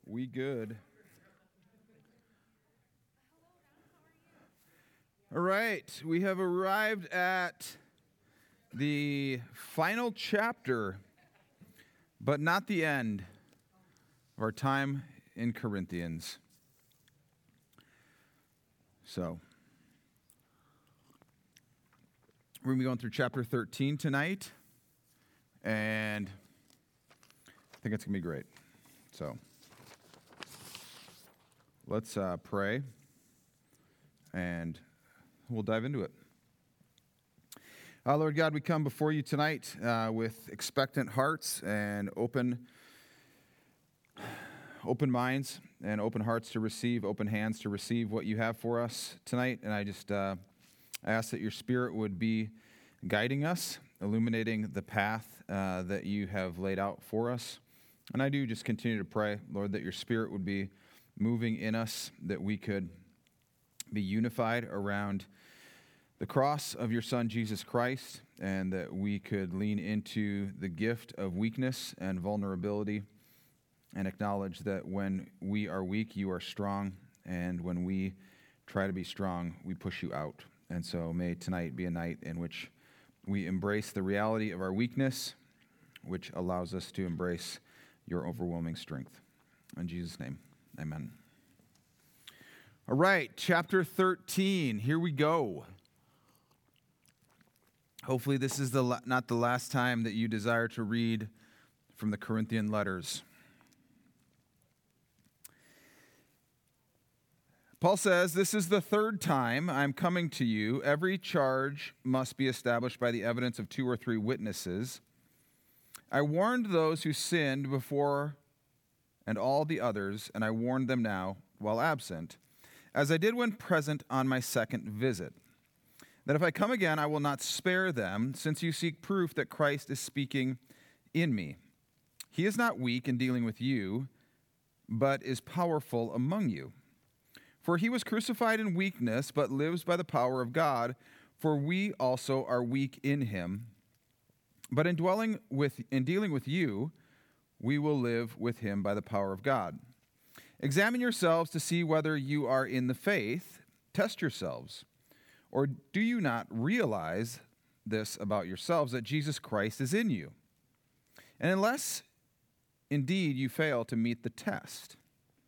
We good. All right, we have arrived at the final chapter, but not the end of our time in Corinthians. So, we're going to be going through chapter 13 tonight, and I think it's going to be great. So, let's pray, and we'll dive into it. Lord God, we come before you tonight with expectant hearts and open minds and open hearts to receive, open hands to receive what you have for us tonight. And I just ask that your Spirit would be guiding us, illuminating the path that you have laid out for us. And I do just continue to pray, Lord, that your Spirit would be moving in us, that we could be unified around the cross of your Son, Jesus Christ, and that we could lean into the gift of weakness and vulnerability and acknowledge that when we are weak, you are strong, and when we try to be strong, we push you out. And so may tonight be a night in which we embrace the reality of our weakness, which allows us to embrace your overwhelming strength. In Jesus' name, amen. All right, chapter 13, here we go. Hopefully this is not the last time that you desire to read from the Corinthian letters. Paul says, "This is the third time I'm coming to you. Every charge must be established by the evidence of 2 or 3 witnesses. I warned those who sinned before and all the others, and I warned them now while absent, as I did when present on my second visit, that if I come again, I will not spare them, since you seek proof that Christ is speaking in me. He is not weak in dealing with you, but is powerful among you. For he was crucified in weakness, but lives by the power of God, for we also are weak in him. But in dealing with you, we will live with him by the power of God. Examine yourselves to see whether you are in the faith. Test yourselves. Or do you not realize this about yourselves, that Jesus Christ is in you? And unless indeed you fail to meet the test,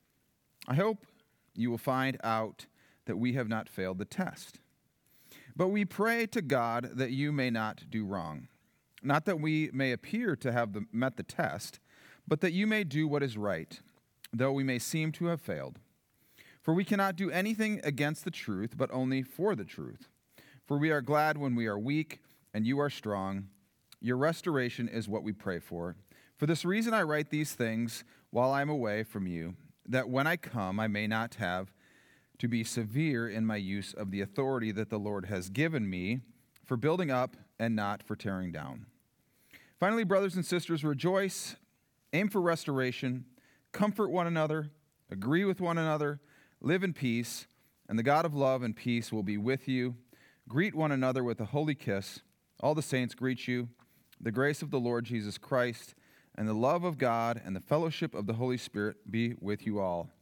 I hope you will find out that we have not failed the test. But we pray to God that you may not do wrong. Not that we may appear to have met the test, but that you may do what is right, though we may seem to have failed. For we cannot do anything against the truth, but only for the truth. For we are glad when we are weak, and you are strong. Your restoration is what we pray for. For this reason I write these things while I am away from you, that when I come I may not have to be severe in my use of the authority that the Lord has given me for building up and not for tearing down. Finally, brothers and sisters, rejoice, aim for restoration, comfort one another, agree with one another, live in peace, and the God of love and peace will be with you. Greet one another with a holy kiss. All the saints greet you. The grace of the Lord Jesus Christ and the love of God and the fellowship of the Holy Spirit be with you all."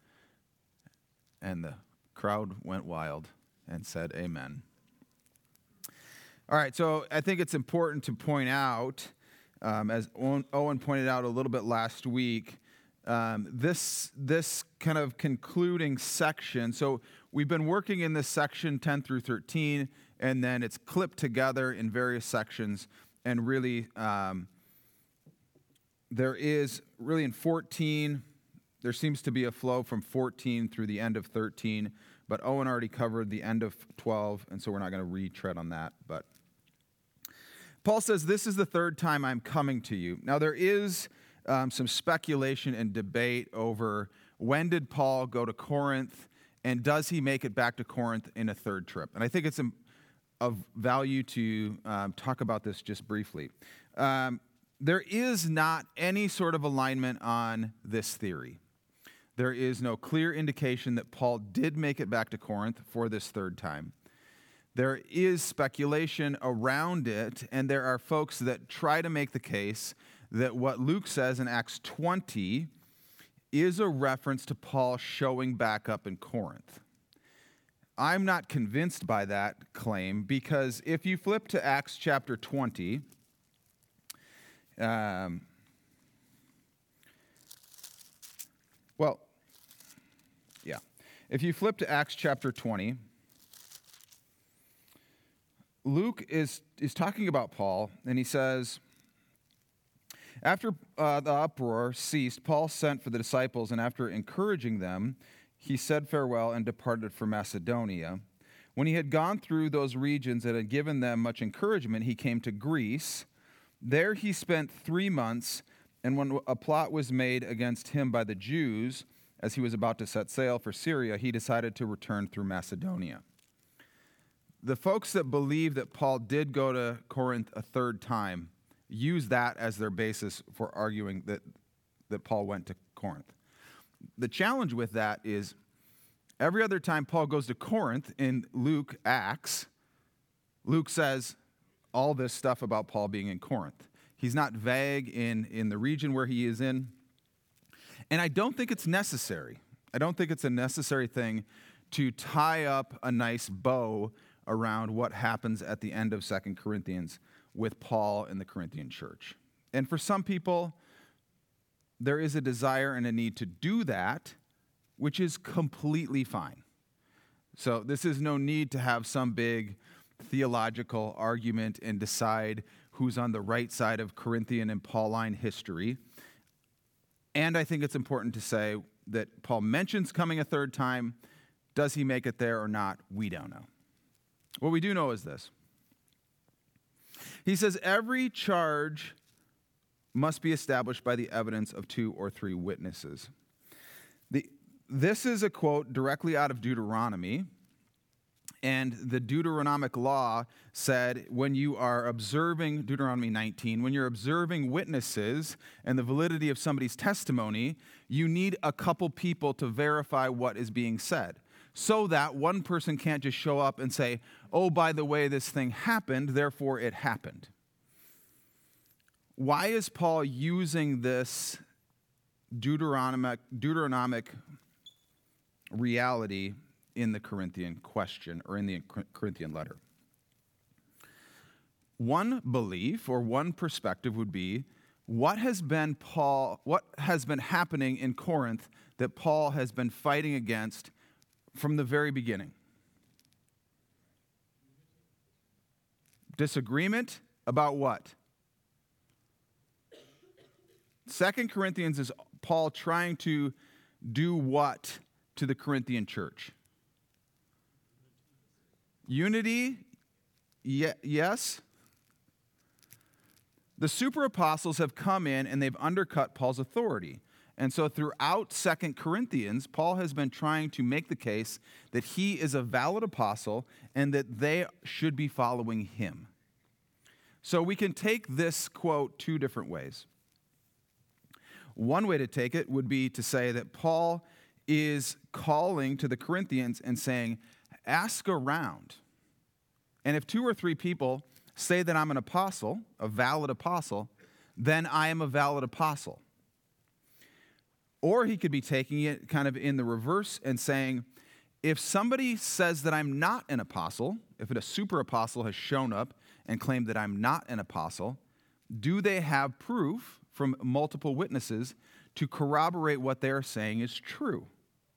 And the crowd went wild and said amen. All right, so I think it's important to point out, as Owen pointed out a little bit last week, this kind of concluding section. So we've been working in this section 10 through 13, and then it's clipped together in various sections. And really, there is really in 14, there seems to be a flow from 14 through the end of 13. But Owen already covered the end of 12, and so we're not going to retread on that. But Paul says, "This is the third time I'm coming to you." Now, there is some speculation and debate over when did Paul go to Corinth, and does he make it back to Corinth in a third trip? And I think it's of value to talk about this just briefly. There is not any sort of alignment on this theory. There is no clear indication that Paul did make it back to Corinth for this third time. There is speculation around it, and there are folks that try to make the case that what Luke says in Acts 20 is a reference to Paul showing back up in Corinth. I'm not convinced by that claim because if you flip to Acts chapter 20, if you flip to Acts chapter 20, Luke is talking about Paul, and he says, after the uproar ceased, Paul sent for the disciples, and after encouraging them, he said farewell and departed for Macedonia. When he had gone through those regions and had given them much encouragement, he came to Greece. There he spent 3 months, and when a plot was made against him by the Jews, as he was about to set sail for Syria, he decided to return through Macedonia. The folks that believe that Paul did go to Corinth a third time use that as their basis for arguing that Paul went to Corinth. The challenge with that is every other time Paul goes to Corinth in Acts, Luke says all this stuff about Paul being in Corinth. He's not vague in the region where he is in. And I don't think it's necessary. I don't think it's a necessary thing to tie up a nice bow around what happens at the end of 2 Corinthians with Paul and the Corinthian church. And for some people, there is a desire and a need to do that, which is completely fine. So this is no need to have some big theological argument and decide who's on the right side of Corinthian and Pauline history. And I think it's important to say that Paul mentions coming a third time. Does he make it there or not? We don't know. What we do know is this. He says every charge must be established by the evidence of 2 or 3 witnesses. This is a quote directly out of Deuteronomy. And the Deuteronomic law said when you are observing, Deuteronomy 19, when you're observing witnesses and the validity of somebody's testimony, you need a couple people to verify what is being said, so that one person can't just show up and say, oh, by the way, this thing happened, therefore it happened. Why is Paul using this Deuteronomic reality in the Corinthian question or in the Corinthian letter? One belief or one perspective would be what has been happening in Corinth that Paul has been fighting against from the very beginning? Disagreement about what? 2 Corinthians is Paul trying to do what to the Corinthian church? Unity, yes. The super apostles have come in and they've undercut Paul's authority. And so throughout 2 Corinthians, Paul has been trying to make the case that he is a valid apostle and that they should be following him. So we can take this quote 2 different ways. One way to take it would be to say that Paul is calling to the Corinthians and saying, ask around. And if 2 or 3 people say that I'm an apostle, a valid apostle, then I am a valid apostle. Or he could be taking it kind of in the reverse and saying, if somebody says that I'm not an apostle, if a super apostle has shown up and claimed that I'm not an apostle, do they have proof from multiple witnesses to corroborate what they're saying is true,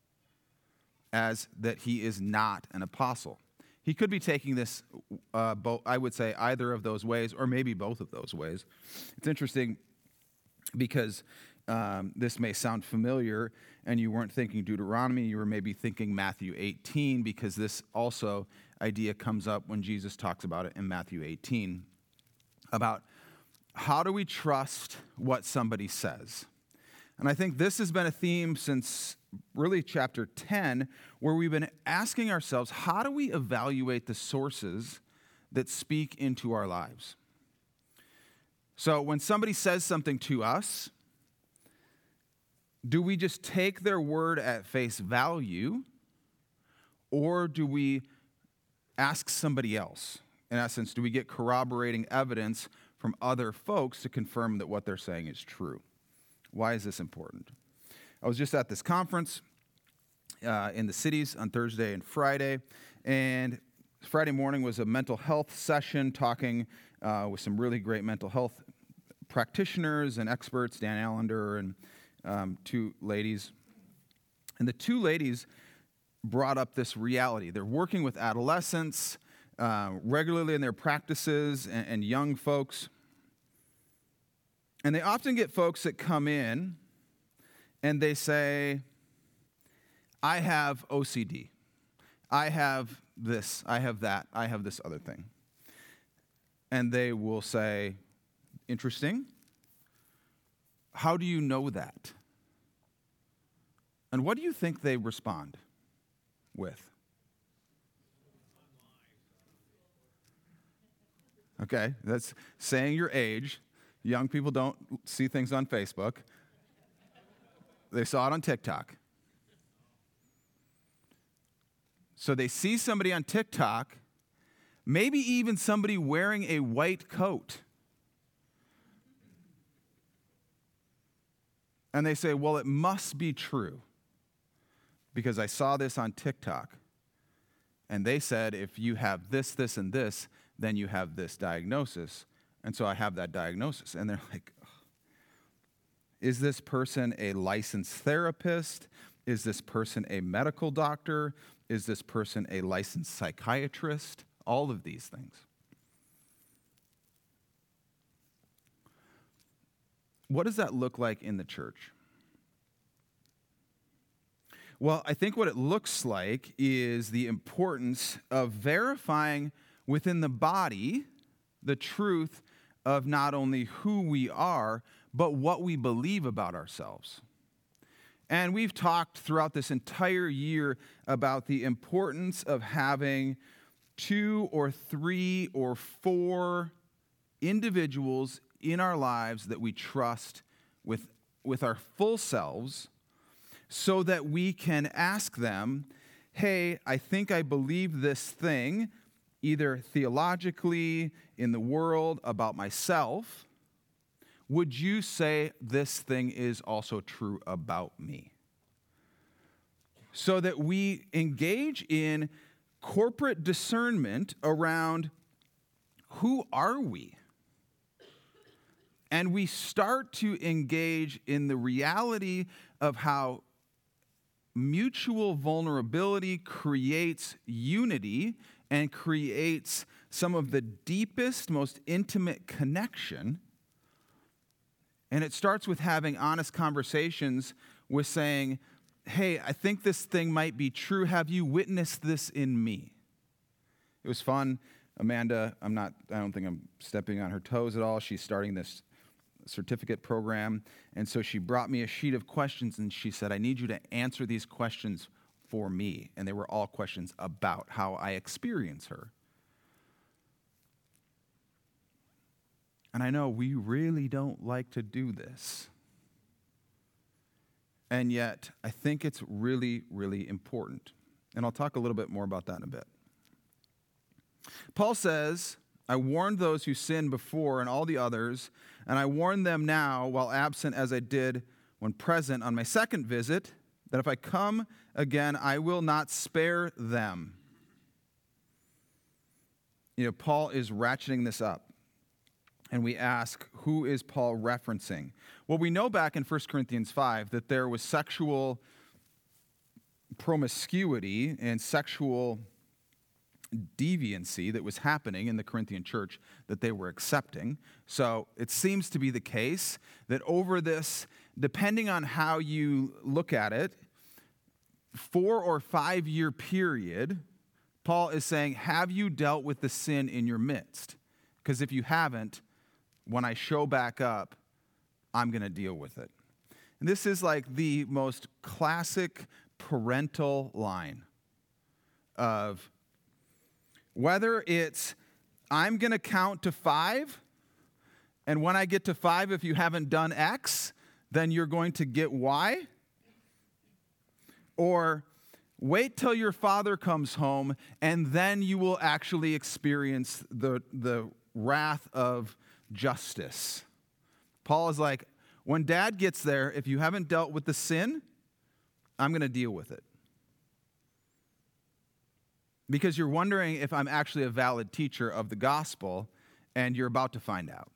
as that he is not an apostle? He could be taking this, I would say, either of those ways, or maybe both of those ways. It's interesting because this may sound familiar, and you weren't thinking Deuteronomy, you were maybe thinking Matthew 18, because this also idea comes up when Jesus talks about it in Matthew 18, about how do we trust what somebody says? And I think this has been a theme since really chapter 10, where we've been asking ourselves, how do we evaluate the sources that speak into our lives? So when somebody says something to us, do we just take their word at face value, or do we ask somebody else? In essence, do we get corroborating evidence from other folks to confirm that what they're saying is true? Why is this important? I was just at this conference in the cities on Thursday and Friday, and Friday morning was a mental health session talking with some really great mental health practitioners and experts, Dan Allender and two ladies. And the two ladies brought up this reality. They're working with adolescents regularly in their practices and young folks. And they often get folks that come in and they say, I have OCD. I have this, I have that, I have this other thing. And they will say, interesting. How do you know that? And what do you think they respond with? Okay, that's saying your age. Young people don't see things on Facebook. They saw it on TikTok. So they see somebody on TikTok, maybe even somebody wearing a white coat. And they say, well, it must be true because I saw this on TikTok. And they said, if you have this, this, and this, then you have this diagnosis. And so I have that diagnosis. And they're like, is this person a licensed therapist? Is this person a medical doctor? Is this person a licensed psychiatrist? All of these things. What does that look like in the church? Well, I think what it looks like is the importance of verifying within the body the truth of not only who we are, but what we believe about ourselves. And we've talked throughout this entire year about the importance of having 2 or 3 or 4 individuals in our lives that we trust with our full selves so that we can ask them, hey, I think I believe this thing, either theologically, in the world, about myself. Would you say this thing is also true about me? So that we engage in corporate discernment around who are we? And we start to engage in the reality of how mutual vulnerability creates unity and creates some of the deepest, most intimate connection. And it starts with having honest conversations with saying, hey, I think this thing might be true. Have you witnessed this in me? It was fun. Amanda, I don't think I'm stepping on her toes at all. She's starting this certificate program. And so she brought me a sheet of questions and she said, I need you to answer these questions for me. And they were all questions about how I experience her. And I know we really don't like to do this. And yet, I think it's really, really important. And I'll talk a little bit more about that in a bit. Paul says, I warned those who sinned before and all the others, and I warn them now, while absent as I did when present on my second visit, that if I come again, I will not spare them. Paul is ratcheting this up. And we ask, who is Paul referencing? Well, we know back in 1 Corinthians 5 that there was sexual promiscuity and sexual deviancy that was happening in the Corinthian church that they were accepting. So it seems to be the case that over this, depending on how you look at it, 4 or 5 year period, Paul is saying, have you dealt with the sin in your midst? Because if you haven't, when I show back up, I'm going to deal with it. And this is like the most classic parental line of whether it's, I'm going to count to 5, and when I get to 5, if you haven't done X, then you're going to get Y. Or wait till your father comes home, and then you will actually experience the wrath of justice. Paul is like, When dad gets there, if you haven't dealt with the sin, I'm going to deal with it. Because you're wondering if I'm actually a valid teacher of the gospel, and you're about to find out.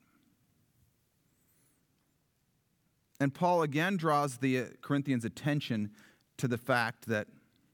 And Paul again draws the Corinthians' attention to the fact that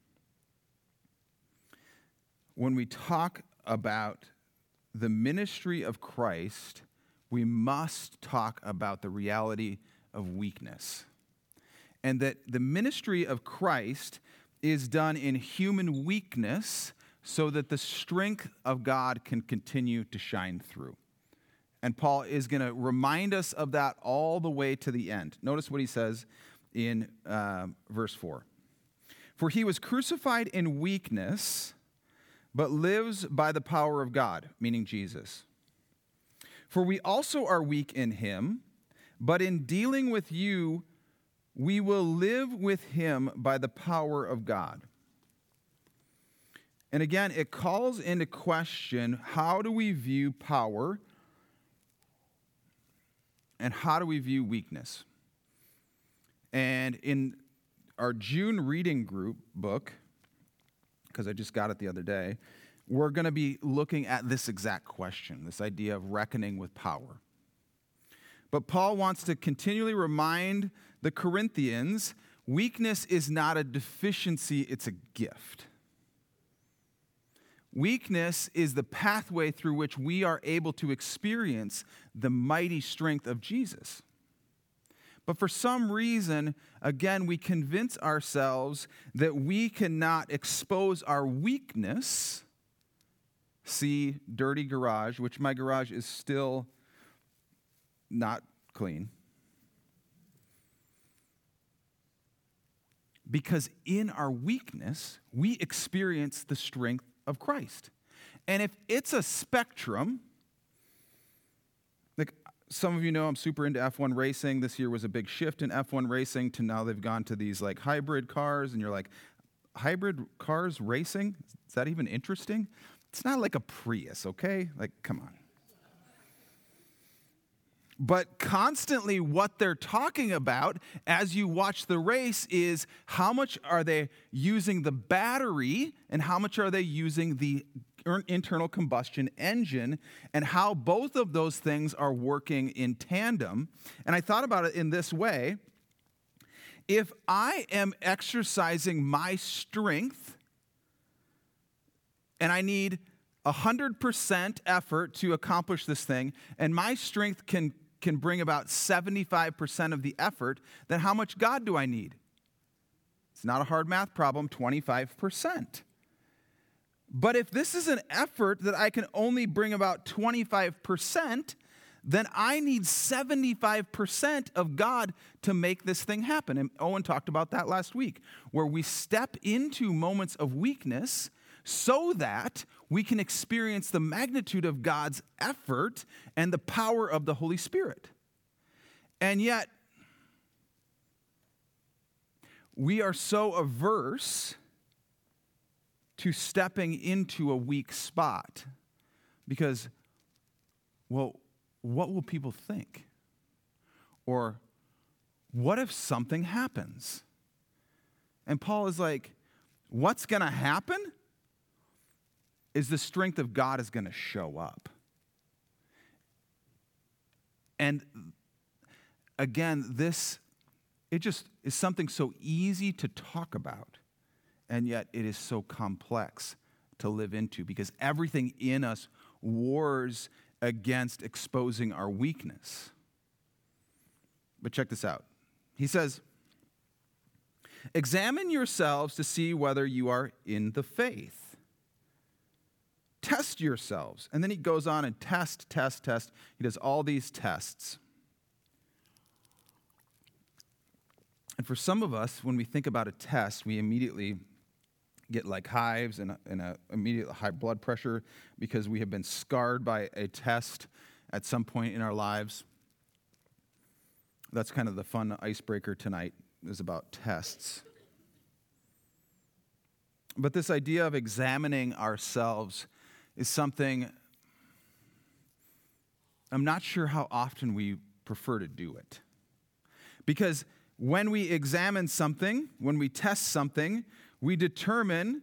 when we talk about the ministry of Christ, we must talk about the reality of weakness. And that the ministry of Christ is done in human weakness so that the strength of God can continue to shine through. And Paul is going to remind us of that all the way to the end. Notice what he says in verse 4. For he was crucified in weakness, but lives by the power of God, meaning Jesus. For we also are weak in him, but in dealing with you, we will live with him by the power of God. And again, it calls into question, how do we view power and how do we view weakness? And in our June reading group book, because I just got it the other day, we're going to be looking at this exact question, this idea of reckoning with power. But Paul wants to continually remind the Corinthians, weakness is not a deficiency, it's a gift. Weakness is the pathway through which we are able to experience the mighty strength of Jesus. But for some reason, again, we convince ourselves that we cannot expose our weakness. See, dirty garage, which my garage is still not clean. Because in our weakness, we experience the strength of Christ. And if it's a spectrum, like some of you know I'm super into F1 racing. This year was a big shift in F1 racing to now they've gone to these like hybrid cars, and you're like, hybrid cars racing? Is that even interesting? It's not like a Prius, okay? Like, come on. But constantly what they're talking about as you watch the race is how much are they using the battery and how much are they using the internal combustion engine, and how both of those things are working in tandem. And I thought about it in this way. If I am exercising my strength and I need 100% effort to accomplish this thing, and my strength can bring about 75% of the effort, then how much God do I need? It's not a hard math problem, 25%. But if this is an effort that I can only bring about 25%, then I need 75% of God to make this thing happen. And Owen talked about that last week, where we step into moments of weakness so that we can experience the magnitude of God's effort and the power of the Holy Spirit. And yet, we are so averse to stepping into a weak spot because, well, what will people think? Or what if something happens? And Paul is like, what's going to happen is the strength of God is going to show up. And again, it just is something so easy to talk about, and yet it is so complex to live into because everything in us wars against exposing our weakness. But check this out. He says, examine yourselves to see whether you are in the faith. Test yourselves. And then he goes on and test. He does all these tests. And for some of us, when we think about a test, we immediately get like hives and a immediate high blood pressure because we have been scarred by a test at some point in our lives. That's kind of the fun icebreaker tonight, is about tests. But this idea of examining ourselves is something I'm not sure how often we prefer to do it. Because when we examine something, when we test something, we determine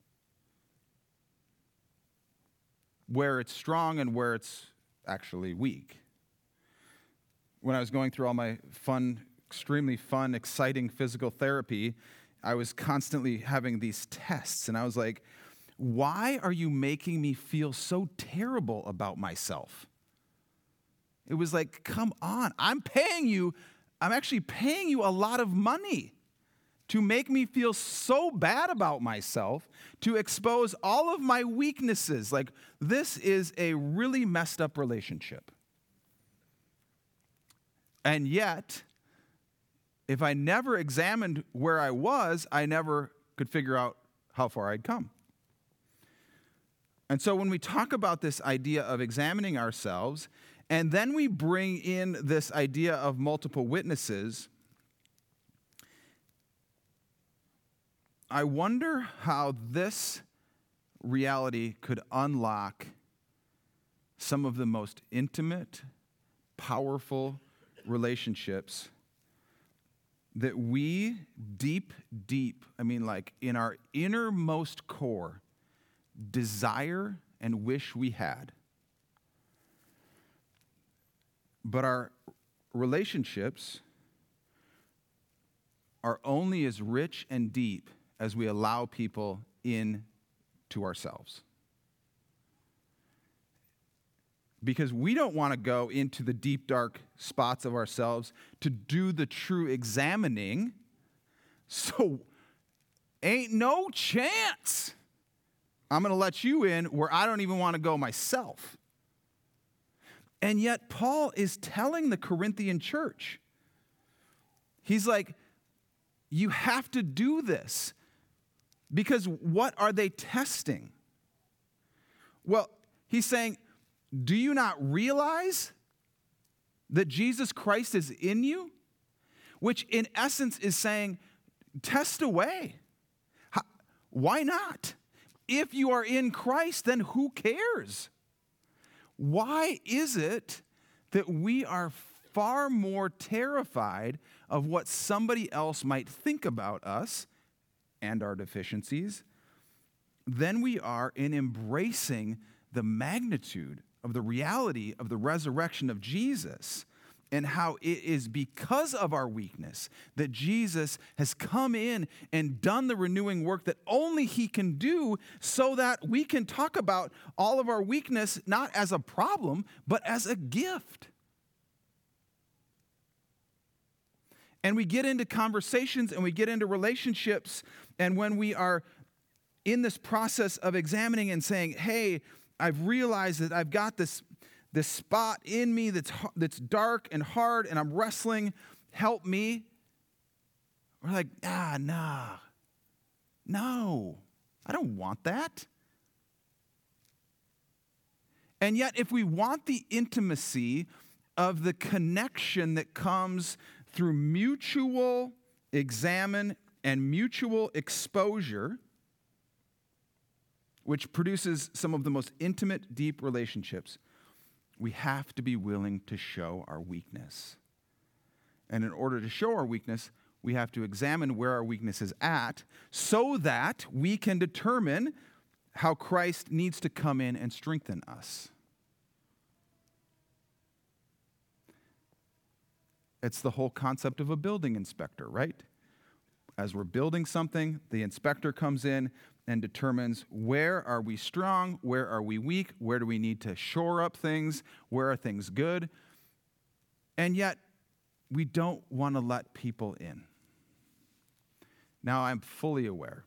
where it's strong and where it's actually weak. When I was going through all my extremely fun, exciting physical therapy, I was constantly having these tests, and I was like, why are you making me feel so terrible about myself? It was like, come on, I'm actually paying you a lot of money to make me feel so bad about myself, to expose all of my weaknesses. Like, this is a really messed up relationship. And yet, if I never examined where I was, I never could figure out how far I'd come. And so when we talk about this idea of examining ourselves, and then we bring in this idea of multiple witnesses, I wonder how this reality could unlock some of the most intimate, powerful relationships that we deep, like in our innermost core, desire and wish we had. But our relationships are only as rich and deep as we allow people in to ourselves. Because we don't want to go into the deep, dark spots of ourselves to do the true examining. So, ain't no chance I'm going to let you in where I don't even want to go myself. And yet, Paul is telling the Corinthian church, he's like, you have to do this. Because what are they testing? Well, he's saying, do you not realize that Jesus Christ is in you? Which in essence is saying, test away. Why not? If you are in Christ, then who cares? Why is it that we are far more terrified of what somebody else might think about us and our deficiencies than we are in embracing the magnitude of the reality of the resurrection of Jesus, and how it is because of our weakness that Jesus has come in and done the renewing work that only he can do, so that we can talk about all of our weakness not as a problem, but as a gift. And we get into conversations and we get into relationships, and when we are in this process of examining and saying, hey, I've realized that I've got this spot in me that's dark and hard, and I'm wrestling, help me. We're like, no, I don't want that. And yet, if we want the intimacy of the connection that comes through mutual examine and mutual exposure, which produces some of the most intimate, deep relationships, we have to be willing to show our weakness. And in order to show our weakness, we have to examine where our weakness is at, so that we can determine how Christ needs to come in and strengthen us. It's the whole concept of a building inspector, right? As we're building something, the inspector comes in and determines, where are we strong, where are we weak, where do we need to shore up things, where are things good. And yet, we don't want to let people in. Now, I'm fully aware.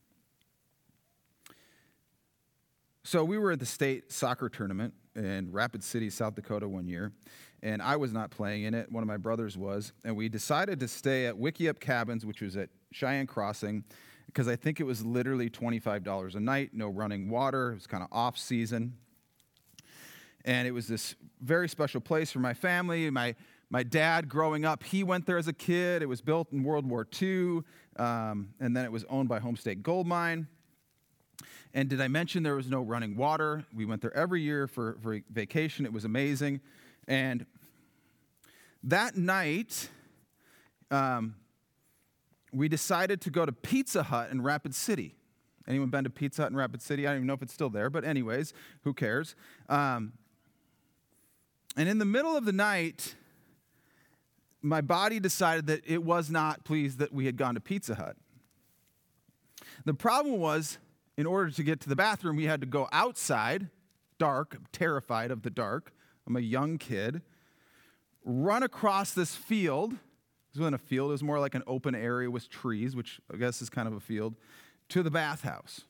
So we were at the state soccer tournament in Rapid City, South Dakota one year, and I was not playing in it. One of my brothers was, and we decided to stay at Wickiup Cabins, which was at Cheyenne Crossing, because I think it was literally $25 a night, no running water. It was kind of off season. And it was this very special place for my family. My dad, growing up, he went there as a kid. It was built in World War II, and then it was owned by Home State Gold Mine. And did I mention there was no running water? We went there every year for vacation. It was amazing. And that night, we decided to go to Pizza Hut in Rapid City. Anyone been to Pizza Hut in Rapid City? I don't even know if it's still there, but anyways, who cares? And in the middle of the night, my body decided that it was not pleased that we had gone to Pizza Hut. The problem was, in order to get to the bathroom, we had to go outside, dark, terrified of the dark. I'm a young kid. Run across this field. It wasn't a field, it was more like an open area with trees, which I guess is kind of a field, to the bathhouse.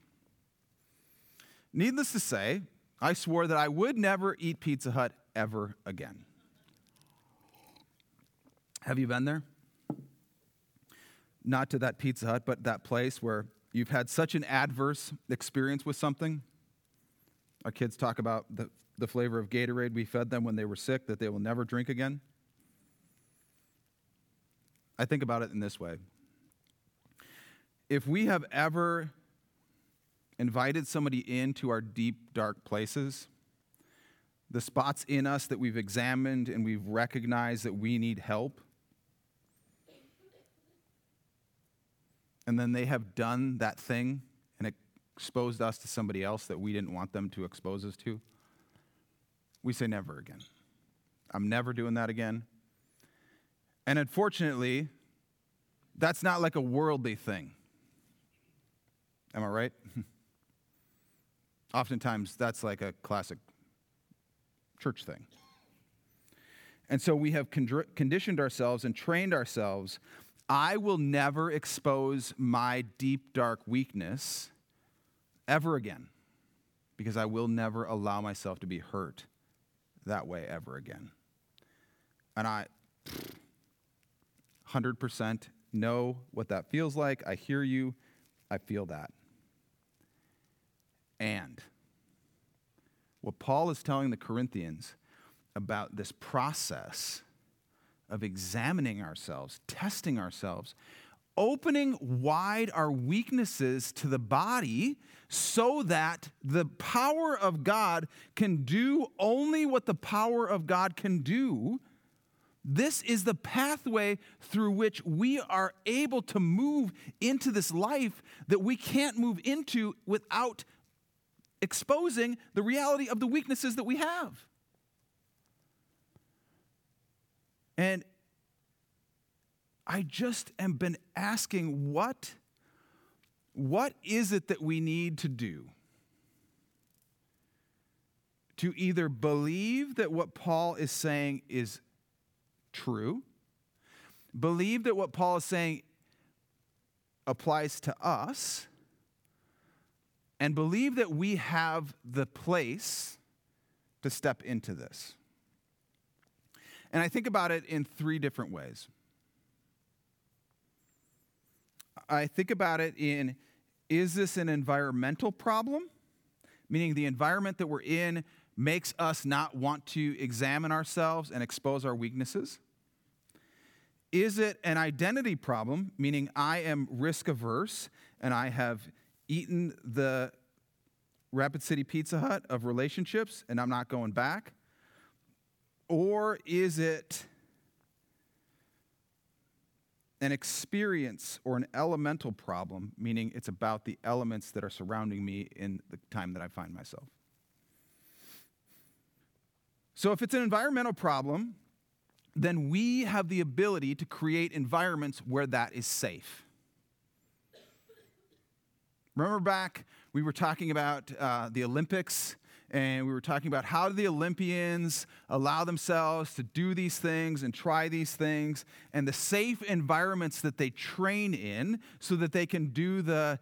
Needless to say, I swore that I would never eat Pizza Hut ever again. Have you been there? Not to that Pizza Hut, but that place where you've had such an adverse experience with something. Our kids talk about the flavor of Gatorade we fed them when they were sick that they will never drink again. I think about it in this way. If we have ever invited somebody into our deep, dark places, the spots in us that we've examined and we've recognized that we need help, and then they have done that thing and exposed us to somebody else that we didn't want them to expose us to, we say never again. I'm never doing that again. And unfortunately, that's not like a worldly thing. Am I right? Oftentimes, that's like a classic church thing. And so we have conditioned ourselves and trained ourselves. I will never expose my deep, dark weakness ever again, because I will never allow myself to be hurt that way ever again. And I 100% know what that feels like. I hear you. I feel that. And what Paul is telling the Corinthians about this process of examining ourselves, testing ourselves, opening wide our weaknesses to the body so that the power of God can do only what the power of God can do. This is the pathway through which we are able to move into this life that we can't move into without exposing the reality of the weaknesses that we have. And I just have been asking, what is it that we need to do to either believe that what Paul is saying is true, believe that what Paul is saying applies to us, and believe that we have the place to step into this. And I think about it in three different ways. I think about it in, is this an environmental problem? Meaning the environment that we're in makes us not want to examine ourselves and expose our weaknesses? Is it an identity problem? Meaning I am risk averse and I have eaten the Rapid City Pizza Hut of relationships and I'm not going back? Or is it an experience or an elemental problem, meaning it's about the elements that are surrounding me in the time that I find myself? So if it's an environmental problem, then we have the ability to create environments where that is safe. Remember back, we were talking about the Olympics, and we were talking about how do the Olympians allow themselves to do these things and try these things, and the safe environments that they train in so that they can do the,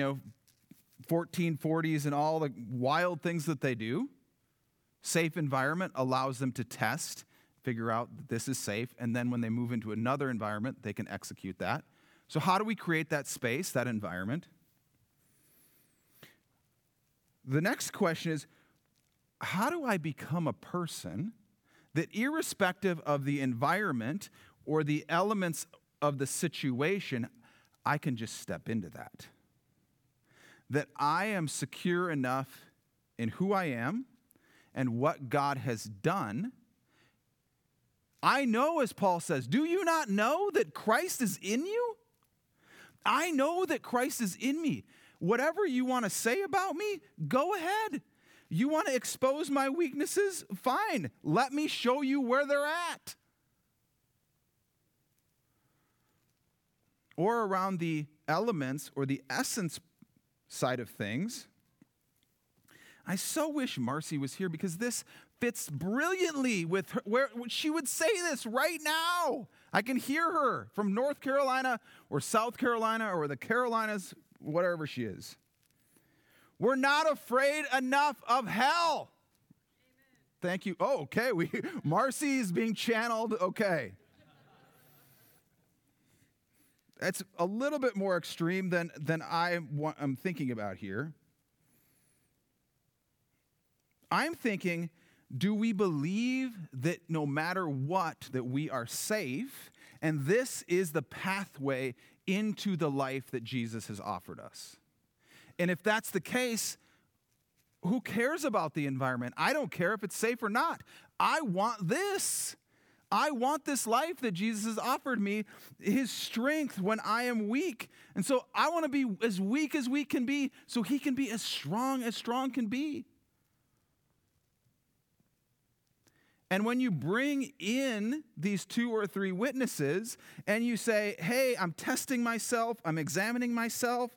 1440s and all the wild things that they do. Safe environment allows them to test, figure out that this is safe, and then when they move into another environment, they can execute that. So how do we create that space, that environment? The next question is, how do I become a person that irrespective of the environment or the elements of the situation, I can just step into that? That I am secure enough in who I am and what God has done, I know, as Paul says, do you not know that Christ is in you? I know that Christ is in me. Whatever you want to say about me, go ahead. You want to expose my weaknesses? Fine. Let me show you where they're at. Or around the elements or the essence side of things, I so wish Marcy was here because this fits brilliantly with her, where she would say this right now. I can hear her from North Carolina or South Carolina or the Carolinas, whatever she is. We're not afraid enough of hell. Amen. Thank you. Oh, okay. Marcy is being channeled. Okay. That's a little bit more extreme than I'm thinking about here. I'm thinking, do we believe that no matter what, that we are safe, and this is the pathway into the life that Jesus has offered us? And if that's the case, who cares about the environment? I don't care if it's safe or not. I want this. I want this life that Jesus has offered me, his strength when I am weak. And so I want to be as weak as we can be so he can be as strong can be. And when you bring in these 2 or 3 witnesses and you say, hey, I'm testing myself, I'm examining myself,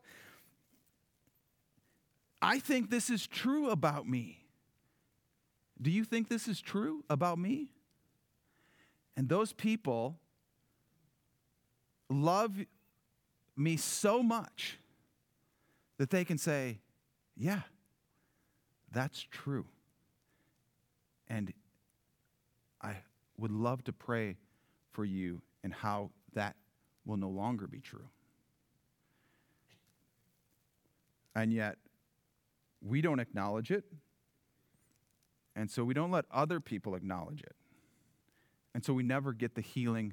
I think this is true about me. Do you think this is true about me? And those people love me so much that they can say, yeah, that's true. And I would love to pray for you and how that will no longer be true. And yet, we don't acknowledge it. And so we don't let other people acknowledge it. And so we never get the healing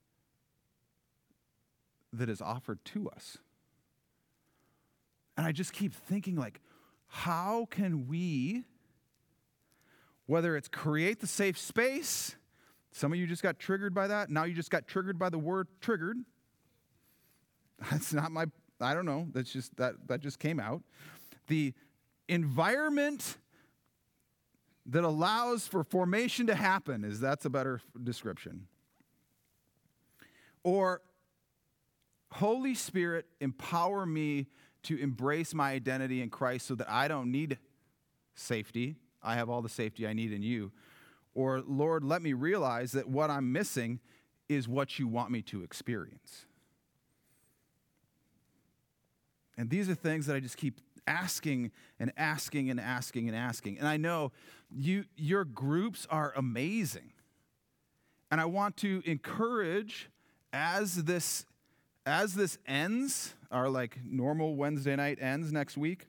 that is offered to us. And I just keep thinking, like, how can we, whether it's create the safe space, some of you just got triggered by that. Now you just got triggered by the word triggered. That's not I don't know. That's just, that just came out. The environment that allows for formation to happen, that's a better description. Or, Holy Spirit, empower me to embrace my identity in Christ so that I don't need safety. I have all the safety I need in you. Or, Lord, let me realize that what I'm missing is what you want me to experience. And these are things that I just keep asking and asking and asking and asking. And I know your groups are amazing. And I want to encourage, as this ends, our like normal Wednesday night ends next week,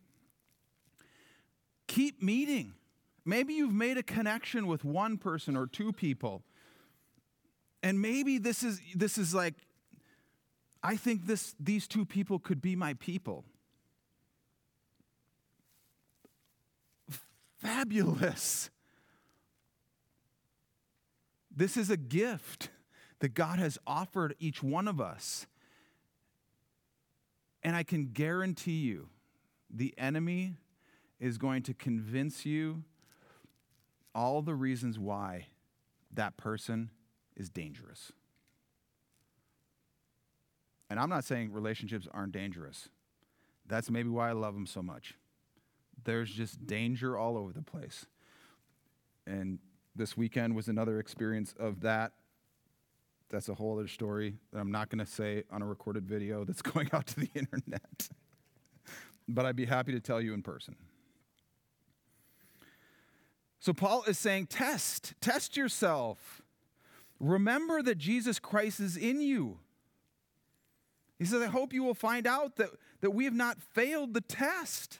keep meeting. Maybe you've made a connection with one person or 2 people. And maybe this is like, I think these 2 people could be my people. Fabulous. This is a gift that God has offered each one of us. And I can guarantee you, the enemy is going to convince you all the reasons why that person is dangerous. And I'm not saying relationships aren't dangerous. That's maybe why I love them so much. There's just danger all over the place. And this weekend was another experience of that. That's a whole other story that I'm not going to say on a recorded video that's going out to the internet. But I'd be happy to tell you in person. So Paul is saying, test yourself. Remember that Jesus Christ is in you. He says, I hope you will find out that we have not failed the test.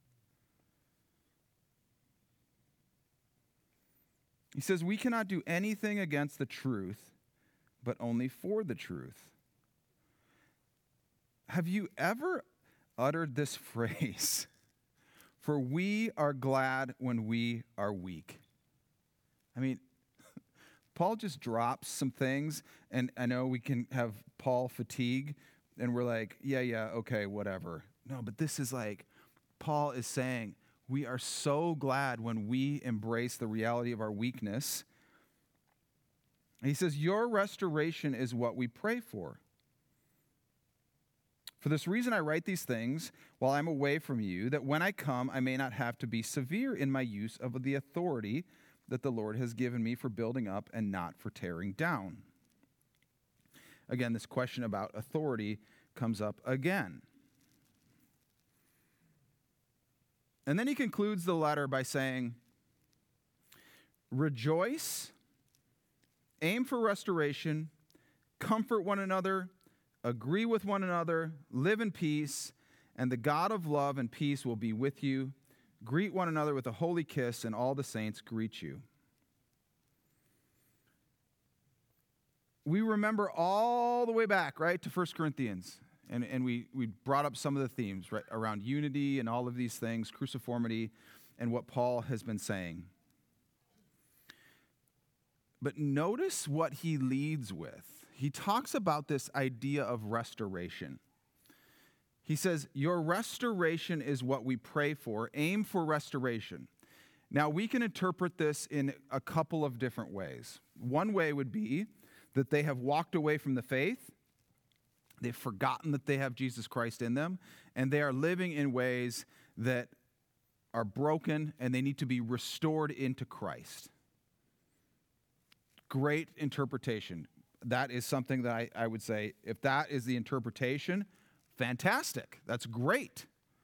He says, we cannot do anything against the truth, but only for the truth. Have you ever uttered this phrase? For we are glad when we are weak. I mean, Paul just drops some things, and I know we can have Paul fatigue, and we're like, yeah, okay, whatever. No, but this is like, Paul is saying, we are so glad when we embrace the reality of our weakness. He says, your restoration is what we pray for. For this reason I write these things while I'm away from you, that when I come I may not have to be severe in my use of the authority that the Lord has given me for building up and not for tearing down. Again, this question about authority comes up again. And then he concludes the letter by saying, rejoice, aim for restoration, comfort one another, agree with one another, live in peace, and the God of love and peace will be with you. Greet one another with a holy kiss, and all the saints greet you. We remember all the way back, right, to 1 Corinthians. And we brought up some of the themes, right, around unity and all of these things, cruciformity, and what Paul has been saying. But notice what he leads with. He talks about this idea of restoration. He says, your restoration is what we pray for. Aim for restoration. Now, we can interpret this in a couple of different ways. One way would be that they have walked away from the faith. They've forgotten that they have Jesus Christ in them, and they are living in ways that are broken, and they need to be restored into Christ. Great interpretation. That is something that I would say, if that is the interpretation, fantastic. That's great.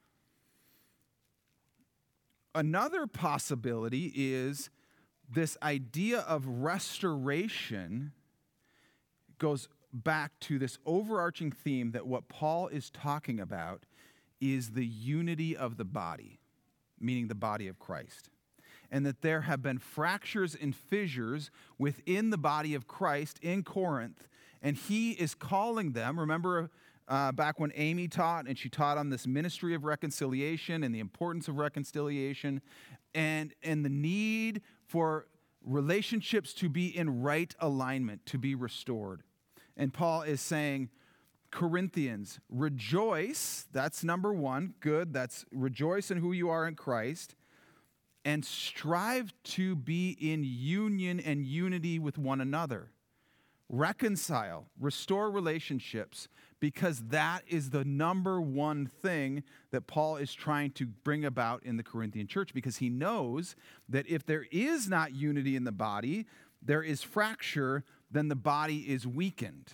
Another possibility is this idea of restoration goes back to this overarching theme that what Paul is talking about is the unity of the body, meaning the body of Christ. And that there have been fractures and fissures within the body of Christ in Corinth, and he is calling them, remember back when Amy taught, and she taught on this ministry of reconciliation and the importance of reconciliation, and the need for relationships to be in right alignment, to be restored. And Paul is saying, Corinthians, rejoice, that's number one, good, that's rejoice in who you are in Christ, and strive to be in union and unity with one another. Reconcile, restore relationships, because that is the number one thing that Paul is trying to bring about in the Corinthian church, because he knows that if there is not unity in the body, there is fracture, then the body is weakened.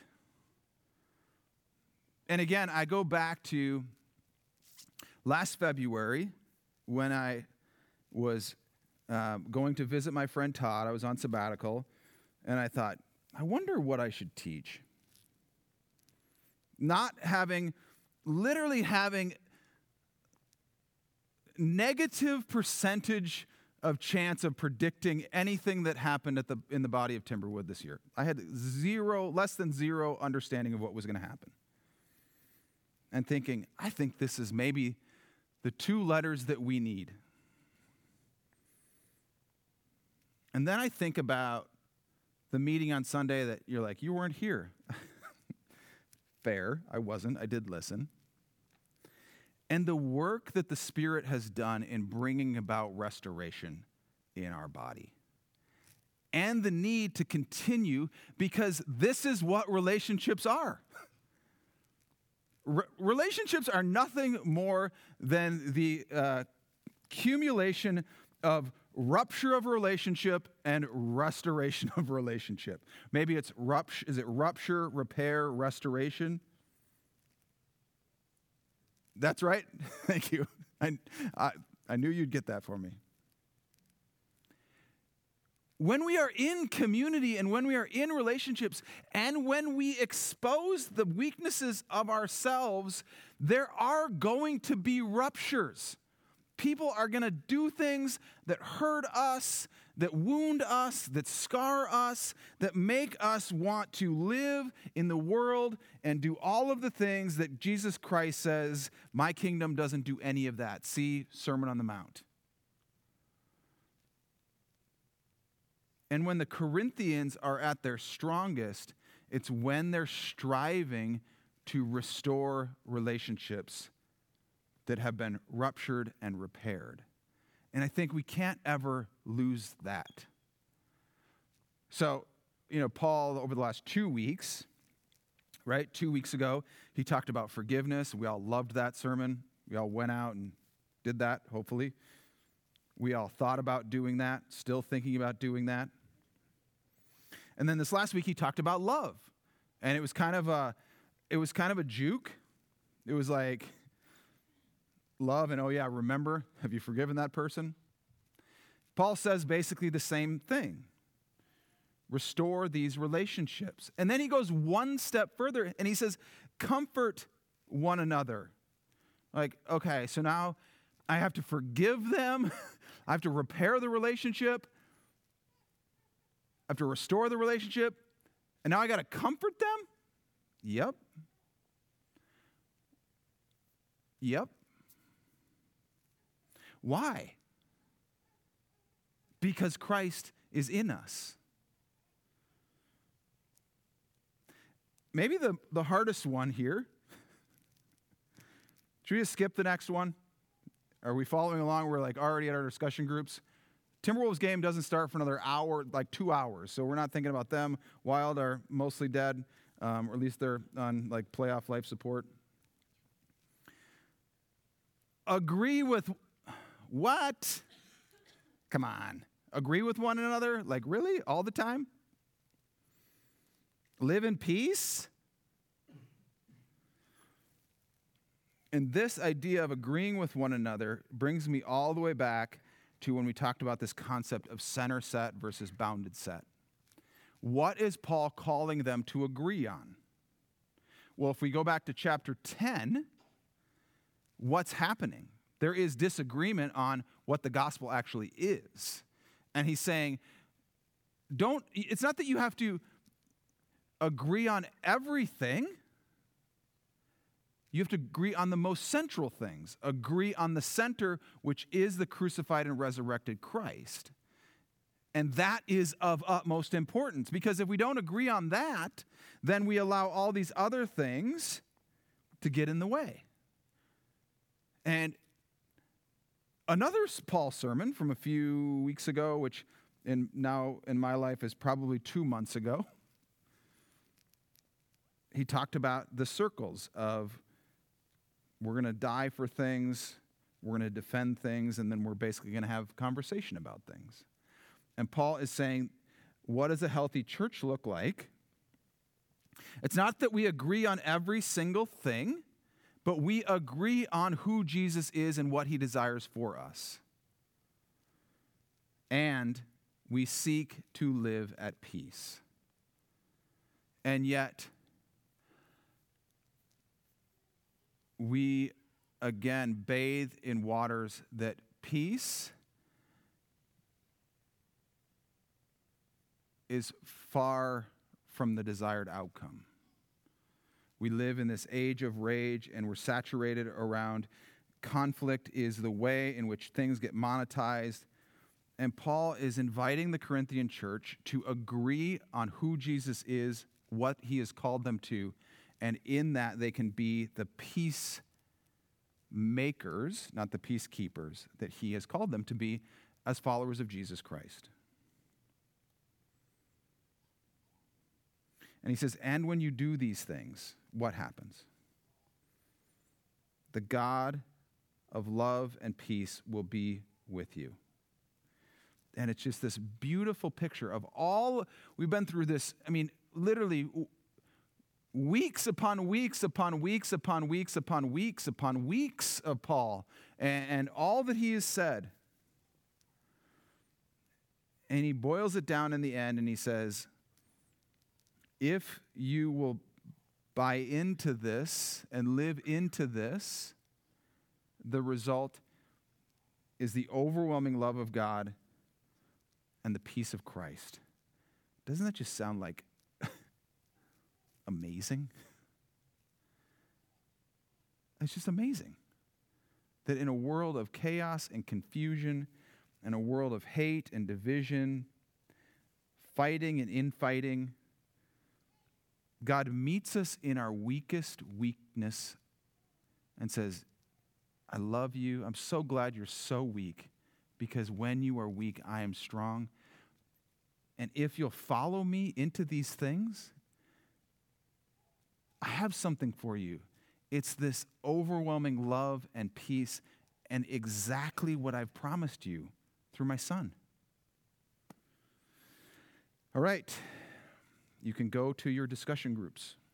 And again, I go back to last February when I was going to visit my friend Todd. I was on sabbatical, and I thought, I wonder what I should teach. Literally having negative percentage of chance of predicting anything that happened in the body of Timberwood this year. I had less than zero understanding of what was going to happen. And thinking, I think this is maybe the two letters that we need. And then I think about the meeting on Sunday that you're like, you weren't here. Fair, I wasn't. I did listen. And the work that the Spirit has done in bringing about restoration in our body. And the need to continue, because this is what relationships are. Relationships are nothing more than the accumulation of rupture of relationship and restoration of relationship. Maybe it's is it rupture, repair, restoration? That's right. Thank you. I knew you'd get that for me. When we are in community and when we are in relationships and when we expose the weaknesses of ourselves, there are going to be ruptures. People are going to do things that hurt us, that wound us, that scar us, that make us want to live in the world and do all of the things that Jesus Christ says, my kingdom doesn't do any of that. See Sermon on the Mount. And when the Corinthians are at their strongest, it's when they're striving to restore relationships that have been ruptured and repaired. And I think we can't ever lose that. So, Paul, over the last 2 weeks, right? 2 weeks ago, he talked about forgiveness. We all loved that sermon. We all went out and did that, hopefully. We all thought about doing that, still thinking about doing that. And then this last week, he talked about love. And it was kind of a juke. It was like, love and, oh yeah, remember, have you forgiven that person? Paul says basically the same thing. Restore these relationships. And then he goes one step further and he says, comfort one another. Like, okay, so now I have to forgive them. I have to repair the relationship. I have to restore the relationship. And now I got to comfort them? Yep. Why? Because Christ is in us. Maybe the hardest one here. Should we just skip the next one? Are we following along? We're like already at our discussion groups. Timberwolves game doesn't start for another hour, like 2 hours. So we're not thinking about them. Wild are mostly dead, or at least they're on like playoff life support. Agree with what? Come on. Agree with one another? Like really? All the time? Live in peace? And this idea of agreeing with one another brings me all the way back to when we talked about this concept of center set versus bounded set. What is Paul calling them to agree on? Well, if we go back to chapter 10, what's happening? There is disagreement on what the gospel actually is. And he's saying, it's not that you have to agree on everything. You have to agree on the most central things. Agree on the center, which is the crucified and resurrected Christ. And that is of utmost importance, because if we don't agree on that, then we allow all these other things to get in the way. And another Paul sermon from a few weeks ago, which now in my life is probably 2 months ago, he talked about the circles of we're going to die for things, we're going to defend things, and then we're basically going to have conversation about things. And Paul is saying, what does a healthy church look like? It's not that we agree on every single thing, but we agree on who Jesus is and what he desires for us. And we seek to live at peace. And yet, we again bathe in waters that peace is far from the desired outcome. We live in this age of rage, and we're saturated around conflict is the way in which things get monetized. And Paul is inviting the Corinthian church to agree on who Jesus is, what he has called them to, and in that they can be the peacemakers, not the peacekeepers, that he has called them to be as followers of Jesus Christ. And he says, and when you do these things, what happens? The God of love and peace will be with you. And it's just this beautiful picture of all, we've been through this, literally weeks upon weeks upon weeks upon weeks upon weeks upon weeks of Paul and all that he has said. And he boils it down in the end and he says, if you will buy into this and live into this, the result is the overwhelming love of God and the peace of Christ. Doesn't that just sound like amazing? It's just amazing that in a world of chaos and confusion, in a world of hate and division, fighting and infighting. God meets us in our weakest weakness and says, I love you. I'm so glad you're so weak, because when you are weak, I am strong. And if you'll follow me into these things, I have something for you. It's this overwhelming love and peace and exactly what I've promised you through my Son. All right. You can go to your discussion groups.